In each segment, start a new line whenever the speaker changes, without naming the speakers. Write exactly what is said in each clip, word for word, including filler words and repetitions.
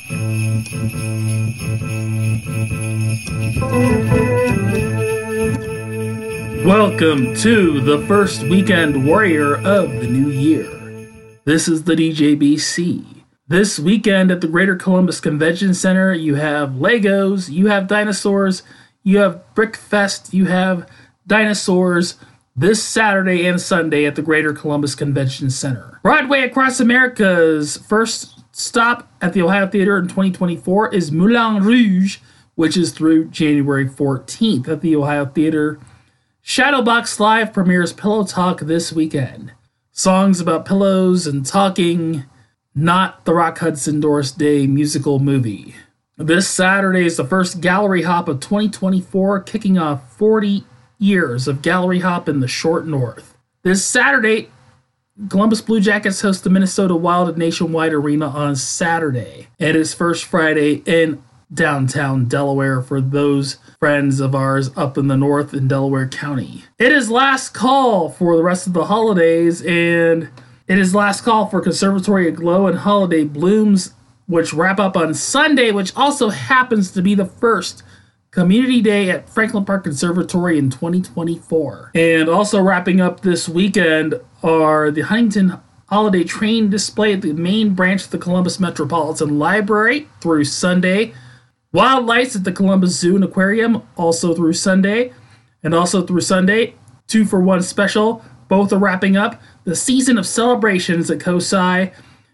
Welcome to the first weekend warrior of the new year. This is the D J B C. This weekend at the Greater Columbus Convention Center, you have Legos, you have dinosaurs, you have Brickfest, you have dinosaurs this Saturday and Sunday at the Greater Columbus Convention Center. Broadway Across America's first stop at the Ohio Theater in twenty twenty-four is Moulin Rouge, which is through January fourteenth at the Ohio Theater. Shadowbox Live premieres Pillow Talk this weekend. Songs about pillows and talking, not the Rock Hudson Doris Day musical movie. This Saturday is the first Gallery Hop of twenty twenty-four, kicking off forty years of Gallery Hop in the Short North. This Saturday, Columbus Blue Jackets host the Minnesota Wild at Nationwide Arena on Saturday. It is First Friday in downtown Delaware for those friends of ours up in the north in Delaware County. It is last call for the rest of the holidays, and it is last call for Conservatory Aglow and Holiday Blooms, which wrap up on Sunday, which also happens to be the first Community Day at Franklin Park Conservatory in twenty twenty-four. And also wrapping up this weekend are the Huntington Holiday Train display at the main branch of the Columbus Metropolitan Library through Sunday. Wild Lights at the Columbus Zoo and Aquarium also through Sunday. And also through Sunday, two for one special. Both are wrapping up. The Season of Celebrations at COSI.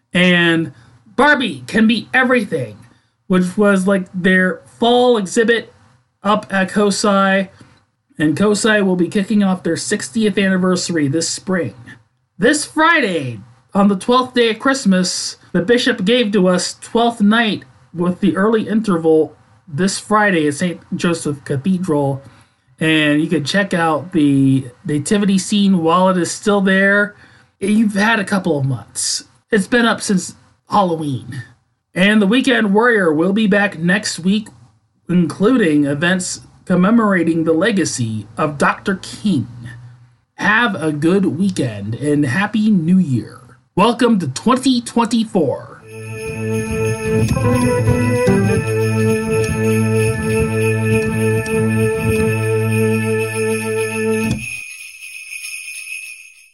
And Barbie Can Be Everything, which was like their fall exhibit up at COSI. And COSI will be kicking off their sixtieth anniversary this spring. This Friday, on the twelfth day of Christmas, the Bishop gave to us twelfth Night with the early interval this Friday at Saint Joseph Cathedral. And you can check out the nativity scene while it is still there. You've had a couple of months. It's been up since Halloween. And the Weekend Warrior will be back next week, including events commemorating the legacy of Doctor King. Have a good weekend and Happy New Year. Welcome to twenty twenty-four.